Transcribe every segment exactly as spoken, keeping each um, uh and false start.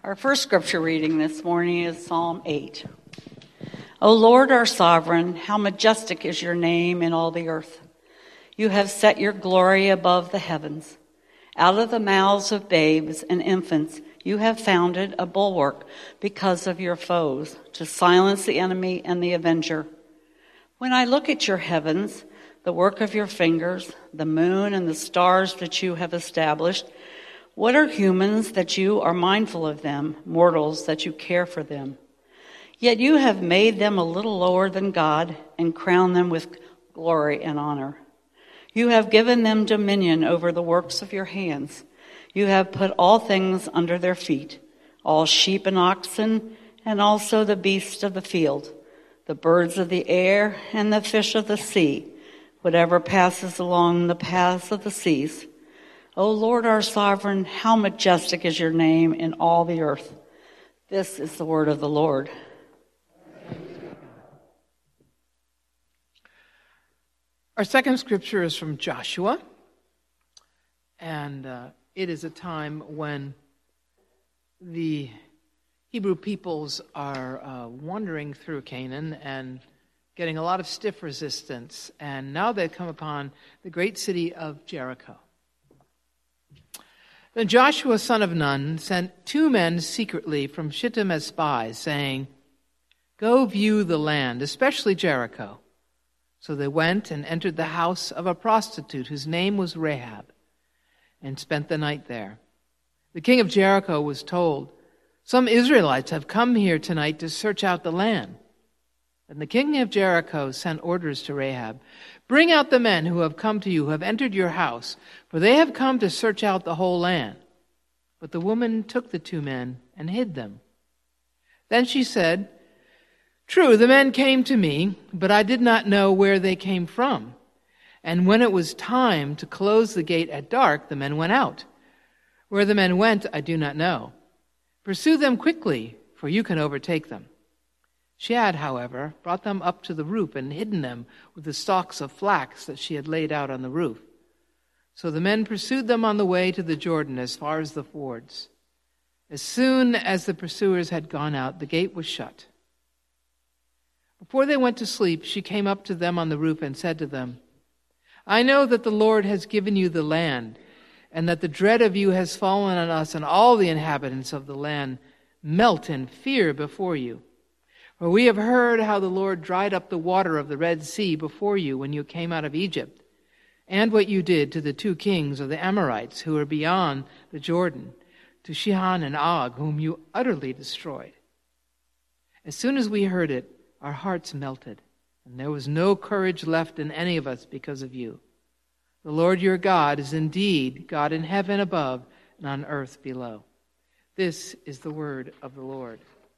Our first scripture reading this morning is Psalm eight. O Lord, our sovereign, how majestic is your name in all the earth. You have set your glory above the heavens. Out of the mouths of babes and infants, you have founded a bulwark because of your foes, to silence the enemy and the avenger. When I look at your heavens, the work of your fingers, the moon and the stars that you have established, what are humans that you are mindful of them, mortals that you care for them? Yet you have made them a little lower than God and crowned them with glory and honor. You have given them dominion over the works of your hands. You have put all things under their feet, all sheep and oxen, and also the beasts of the field, the birds of the air and the fish of the sea, whatever passes along the paths of the seas. O Lord, our sovereign, how majestic is your name in all the earth. This is the word of the Lord. Our second scripture is from Joshua, and uh, it is a time when the Hebrew peoples are uh, wandering through Canaan and getting a lot of stiff resistance, and now they've come upon the great city of Jericho. Then Joshua, son of Nun, sent two men secretly from Shittim as spies, saying, "Go view the land, especially Jericho." So they went and entered the house of a prostitute whose name was Rahab, and spent the night there. The king of Jericho was told, "Some Israelites have come here tonight to search out the land." And the king of Jericho sent orders to Rahab, "Bring out the men who have come to you, who have entered your house, for they have come to search out the whole land." But the woman took the two men and hid them. Then she said, "True, the men came to me, but I did not know where they came from. And when it was time to close the gate at dark, the men went out. Where the men went, I do not know. Pursue them quickly, for you can overtake them." She had, however, brought them up to the roof and hidden them with the stalks of flax that she had laid out on the roof. So the men pursued them on the way to the Jordan as far as the fords. As soon as the pursuers had gone out, the gate was shut. Before they went to sleep, she came up to them on the roof and said to them, "I know that the Lord has given you the land, and that the dread of you has fallen on us, and all the inhabitants of the land melt in fear before you. For we have heard how the Lord dried up the water of the Red Sea before you when you came out of Egypt, and what you did to the two kings of the Amorites who were beyond the Jordan, to Sihon and Og, whom you utterly destroyed. As soon as we heard it, our hearts melted, and there was no courage left in any of us because of you. The Lord your God is indeed God in heaven above and on earth below." This is the word of the Lord.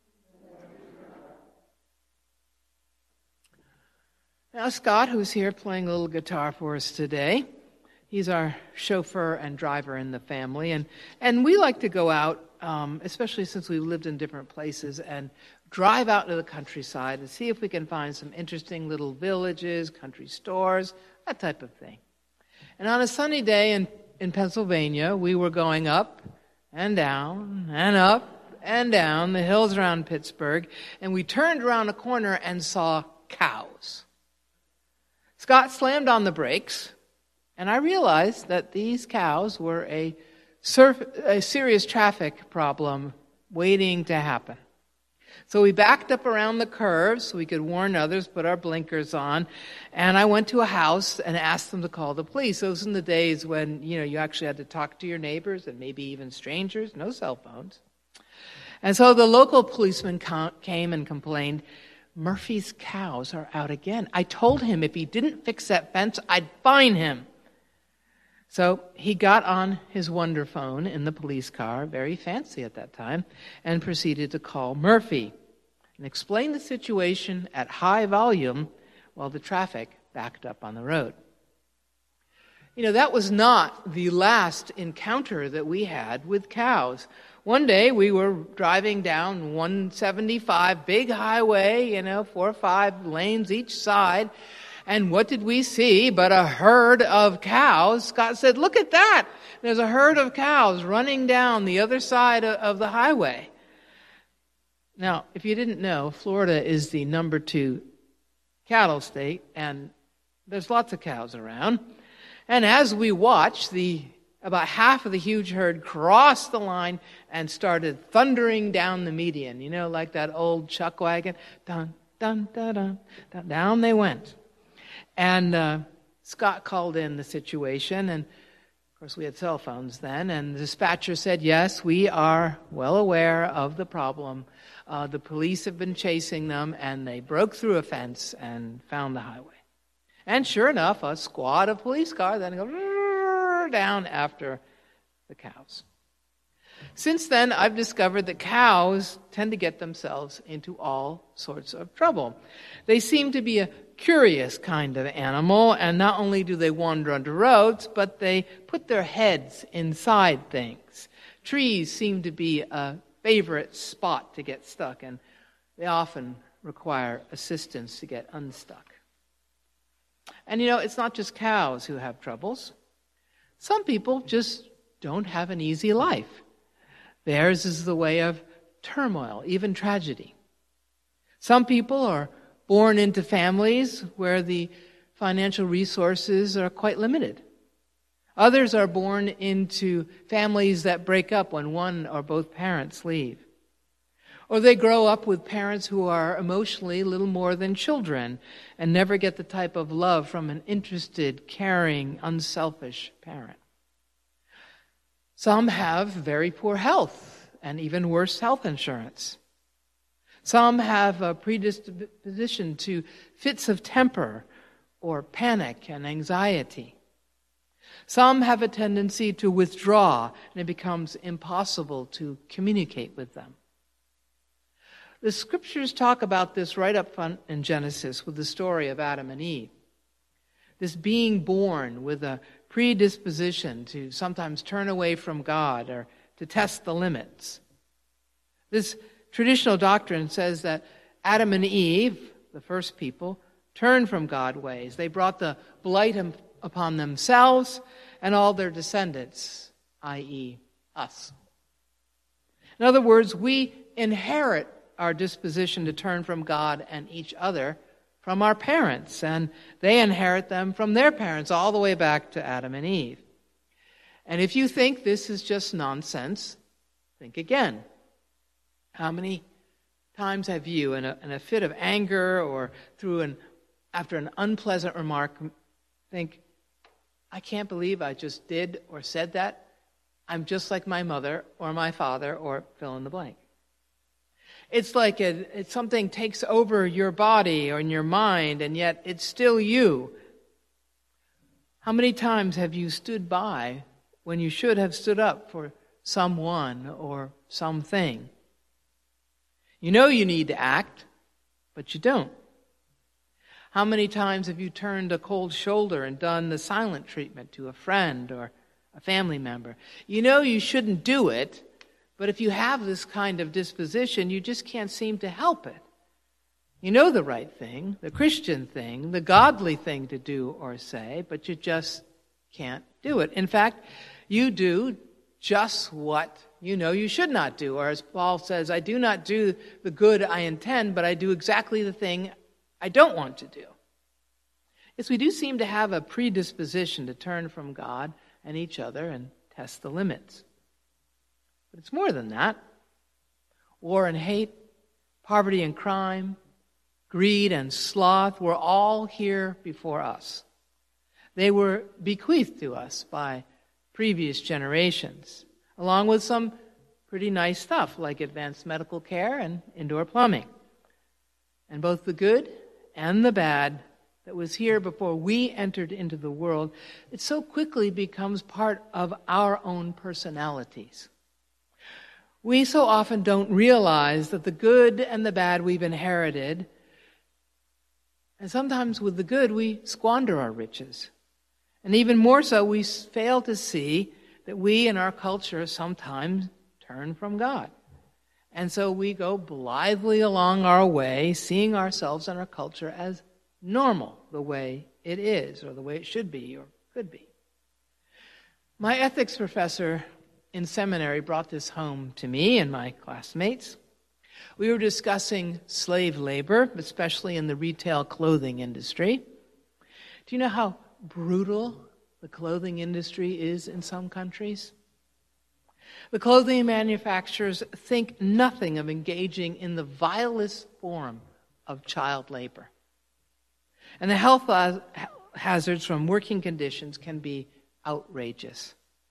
Now, Scott, who's here playing a little guitar for us today, he's our chauffeur and driver in the family, and, and we like to go out, um, especially since we've lived in different places, and drive out to the countryside and see if we can find some interesting little villages, country stores, that type of thing. And on a sunny day in, in Pennsylvania, we were going up and down and up and down the hills around Pittsburgh, and we turned around a corner and saw cows. Scott slammed on the brakes, and I realized that these cows were a, surf, a serious traffic problem waiting to happen. So we backed up around the curve so we could warn others, put our blinkers on, and I went to a house and asked them to call the police. Those were in the days when, you know, you actually had to talk to your neighbors and maybe even strangers, no cell phones. And so the local policeman came and complained, "Murphy's cows are out again. I told him if he didn't fix that fence, I'd fine him." So he got on his wonder phone in the police car, very fancy at that time, and proceeded to call Murphy and explain the situation at high volume while the traffic backed up on the road. You know, that was not the last encounter that we had with cows. One day we were driving down one seventy-five, big highway, you know, four or five lanes each side. And what did we see but a herd of cows? Scott said, "Look at that. There's a herd of cows running down the other side of the highway." Now, if you didn't know, Florida is the number two cattle state, and there's lots of cows around. And as we watched, the about half of the huge herd crossed the line and started thundering down the median. You know, like that old chuck wagon. Dun, dun, dun, dun, dun. Down they went. And uh, Scott called in the situation, and of course we had cell phones then, and the dispatcher said, yes, we are well aware of the problem. Uh, the police have been chasing them, and they broke through a fence and found the highway. And sure enough, a squad of police cars then go down after the cows. Since then, I've discovered that cows tend to get themselves into all sorts of trouble. They seem to be a curious kind of animal, and not only do they wander under roads, but they put their heads inside things. Trees seem to be a favorite spot to get stuck, and they often require assistance to get unstuck. And you know, it's not just cows who have troubles. Some people just don't have an easy life. Theirs is the way of turmoil, even tragedy. Some people are born into families where the financial resources are quite limited. Others are born into families that break up when one or both parents leave. Or they grow up with parents who are emotionally little more than children and never get the type of love from an interested, caring, unselfish parent. Some have very poor health and even worse health insurance. Some have a predisposition to fits of temper or panic and anxiety. Some have a tendency to withdraw, and it becomes impossible to communicate with them. The scriptures talk about this right up front in Genesis with the story of Adam and Eve. This being born with a predisposition to sometimes turn away from God or to test the limits. This traditional doctrine says that Adam and Eve, the first people, turned from God's ways. They brought the blight upon themselves and all their descendants, that is us. In other words, we inherit our disposition to turn from God and each other from our parents, and they inherit them from their parents all the way back to Adam and Eve. And if you think this is just nonsense, think again. How many times have you, in a, in a fit of anger or through an after an unpleasant remark, think, I can't believe I just did or said that. I'm just like my mother or my father or fill in the blank. It's like a, it's something takes over your body or in your mind, and yet it's still you. How many times have you stood by when you should have stood up for someone or something? You know you need to act, but you don't. How many times have you turned a cold shoulder and done the silent treatment to a friend or a family member? You know you shouldn't do it, but if you have this kind of disposition, you just can't seem to help it. You know the right thing, the Christian thing, the godly thing to do or say, but you just can't do it. In fact, you do just what you know you should not do. Or as Paul says, I do not do the good I intend, but I do exactly the thing I don't want to do. Yes, we do seem to have a predisposition to turn from God and each other and test the limits. But it's more than that. War and hate, poverty and crime, greed and sloth were all here before us. They were bequeathed to us by previous generations, along with some pretty nice stuff like advanced medical care and indoor plumbing. And both the good and the bad that was here before we entered into the world, it so quickly becomes part of our own personalities. We so often don't realize that the good and the bad we've inherited, and sometimes with the good we squander our riches. And even more so, we fail to see that we in our culture sometimes turn from God. And so we go blithely along our way, seeing ourselves and our culture as normal, the way it is, or the way it should be, or could be. My ethics professor in seminary brought this home to me and my classmates. We were discussing slave labor, especially in the retail clothing industry. Do you know how brutal the clothing industry is in some countries? The clothing manufacturers think nothing of engaging in the vilest form of child labor. And the health hazards from working conditions can be outrageous.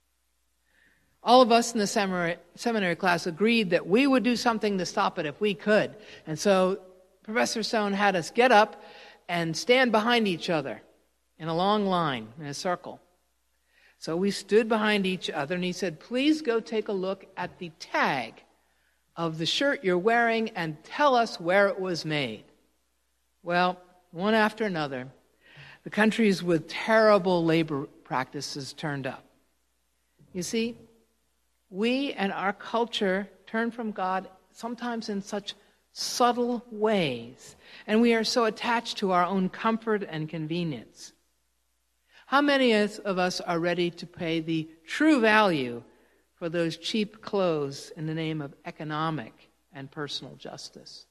All of us in the seminary, seminary class agreed that we would do something to stop it if we could. And so Professor Stone had us get up and stand behind each other in a long line, in a circle. So we stood behind each other, and he said, please go take a look at the tag of the shirt you're wearing and tell us where it was made. Well, one after another, the countries with terrible labor practices turned up. You see, we and our culture turn from God sometimes in such subtle ways, and we are so attached to our own comfort and convenience. How many of us are ready to pay the true value for those cheap clothes in the name of economic and personal justice?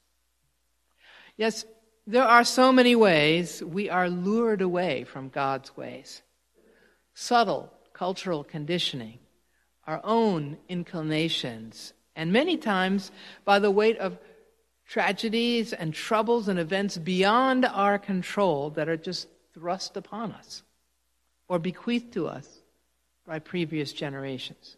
Yes, there are so many ways we are lured away from God's ways. Subtle cultural conditioning, our own inclinations, and many times by the weight of tragedies and troubles and events beyond our control that are just thrust upon us or bequeathed to us by previous generations.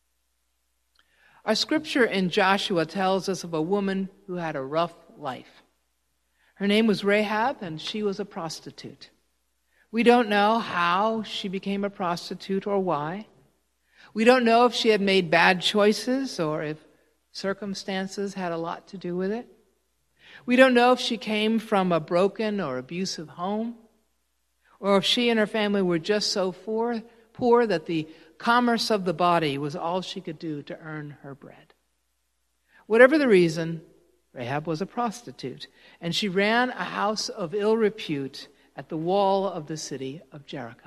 Our scripture in Joshua tells us of a woman who had a rough life. Her name was Rahab, and she was a prostitute. We don't know how she became a prostitute or why. We don't know if she had made bad choices or if circumstances had a lot to do with it. We don't know if she came from a broken or abusive home, or if she and her family were just so poor, poor that the commerce of the body was all she could do to earn her bread. Whatever the reason, Rahab was a prostitute, and she ran a house of ill repute at the wall of the city of Jericho.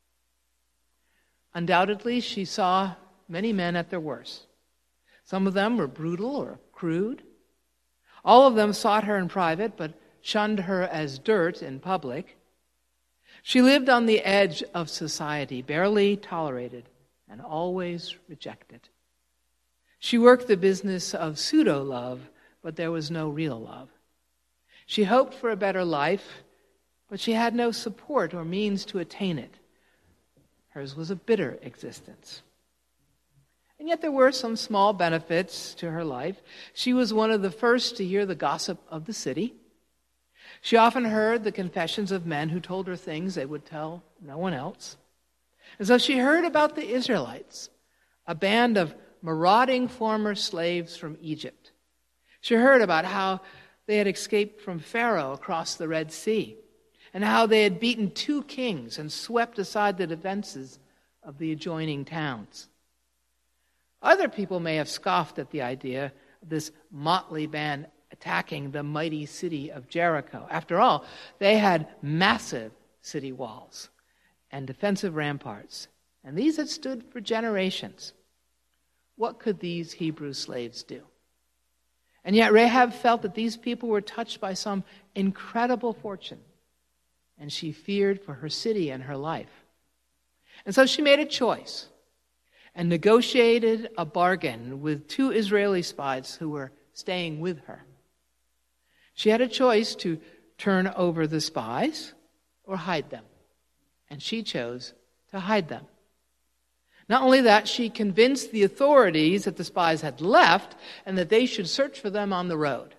Undoubtedly, she saw many men at their worst. Some of them were brutal or crude. All of them sought her in private, but shunned her as dirt in public. She lived on the edge of society, barely tolerated and always rejected. She worked the business of pseudo-love, but there was no real love. She hoped for a better life, but she had no support or means to attain it. Hers was a bitter existence. And yet there were some small benefits to her life. She was one of the first to hear the gossip of the city. She often heard the confessions of men who told her things they would tell no one else. And so she heard about the Israelites, a band of marauding former slaves from Egypt. She heard about how they had escaped from Pharaoh across the Red Sea, and how they had beaten two kings and swept aside the defenses of the adjoining towns. Other people may have scoffed at the idea of this motley band attacking the mighty city of Jericho. After all, they had massive city walls and defensive ramparts, and these had stood for generations. What could these Hebrew slaves do? And yet Rahab felt that these people were touched by some incredible fortune, and she feared for her city and her life. And so she made a choice and negotiated a bargain with two Israeli spies who were staying with her. She had a choice to turn over the spies or hide them, and she chose to hide them. Not only that, she convinced the authorities that the spies had left and that they should search for them on the road.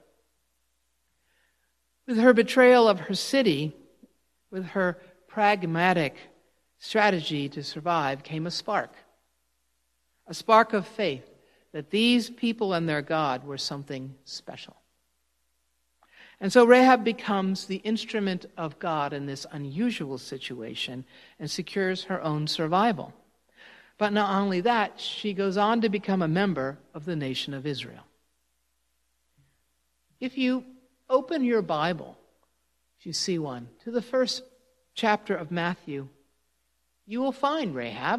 With her betrayal of her city, with her pragmatic strategy to survive, came a spark. A spark of faith that these people and their God were something special. And so Rahab becomes the instrument of God in this unusual situation and secures her own survival. But not only that, she goes on to become a member of the nation of Israel. If you open your Bible, if you see one, to the first chapter of Matthew, you will find Rahab.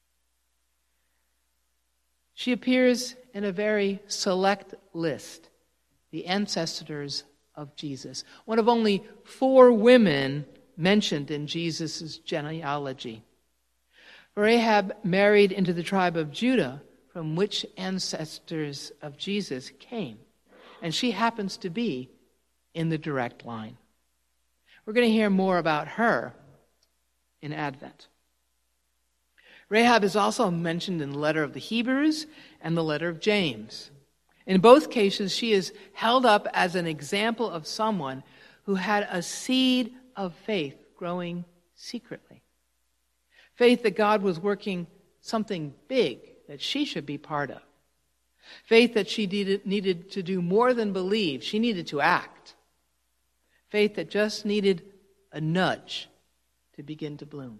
She appears in a very select list the ancestors of Jesus. One of only four women mentioned in Jesus' genealogy. Rahab married into the tribe of Judah, from which ancestors of Jesus came. And she happens to be in the direct line. We're going to hear more about her in Advent. Rahab is also mentioned in the letter of the Hebrews and the letter of James. In both cases, she is held up as an example of someone who had a seed of faith growing secretly. Faith that God was working something big that she should be part of. Faith that she needed, needed to do more than believe. She needed to act. Faith that just needed a nudge to begin to bloom.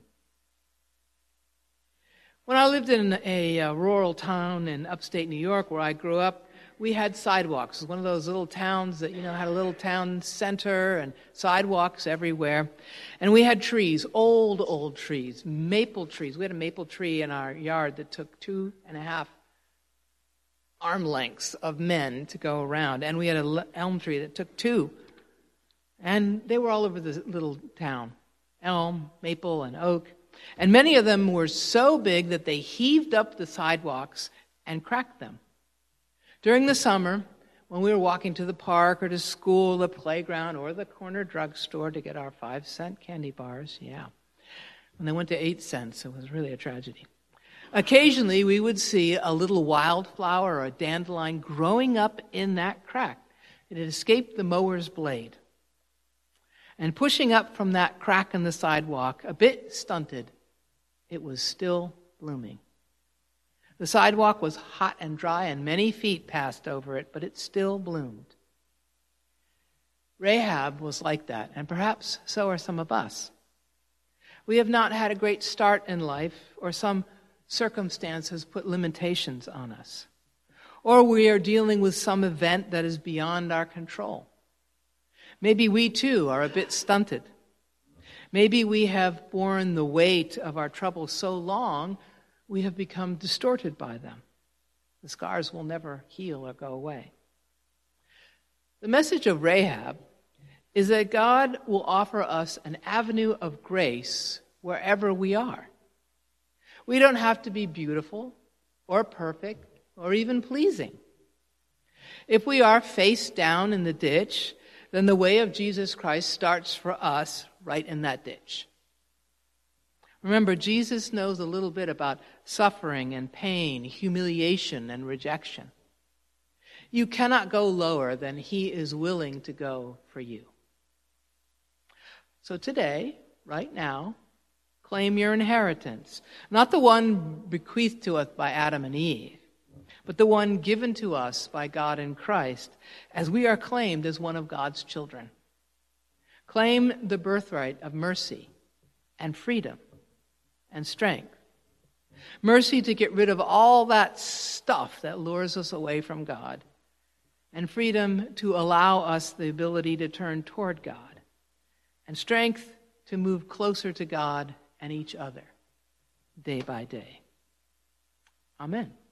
When I lived in a, a rural town in upstate New York where I grew up, we had sidewalks. It was one of those little towns that, you know, had a little town center and sidewalks everywhere. And we had trees, old, old trees, maple trees. We had a maple tree in our yard that took two and a half arm lengths of men to go around. And we had an elm tree that took two. And they were all over the little town. Elm, maple, and oak. And many of them were so big that they heaved up the sidewalks and cracked them. During the summer, when we were walking to the park or to school, the playground, or the corner drugstore to get our five-cent candy bars, yeah. When they went to eight cents, it was really a tragedy. Occasionally, we would see a little wildflower or a dandelion growing up in that crack. It had escaped the mower's blade. And pushing up from that crack in the sidewalk, a bit stunted, it was still blooming. The sidewalk was hot and dry, and many feet passed over it, but it still bloomed. Rahab was like that, and perhaps so are some of us. We have not had a great start in life, or some circumstance has put limitations on us. Or we are dealing with some event that is beyond our control. Maybe we too are a bit stunted. Maybe we have borne the weight of our troubles so long we have become distorted by them. The scars will never heal or go away. The message of Rahab is that God will offer us an avenue of grace wherever we are. We don't have to be beautiful or perfect or even pleasing. If we are face down in the ditch, then the way of Jesus Christ starts for us right in that ditch. Remember, Jesus knows a little bit about suffering and pain, humiliation and rejection. You cannot go lower than he is willing to go for you. So today, right now, claim your inheritance. Not the one bequeathed to us by Adam and Eve, but the one given to us by God in Christ, as we are claimed as one of God's children. Claim the birthright of mercy and freedom and strength. Mercy to get rid of all that stuff that lures us away from God, and freedom to allow us the ability to turn toward God, and strength to move closer to God and each other day by day. Amen.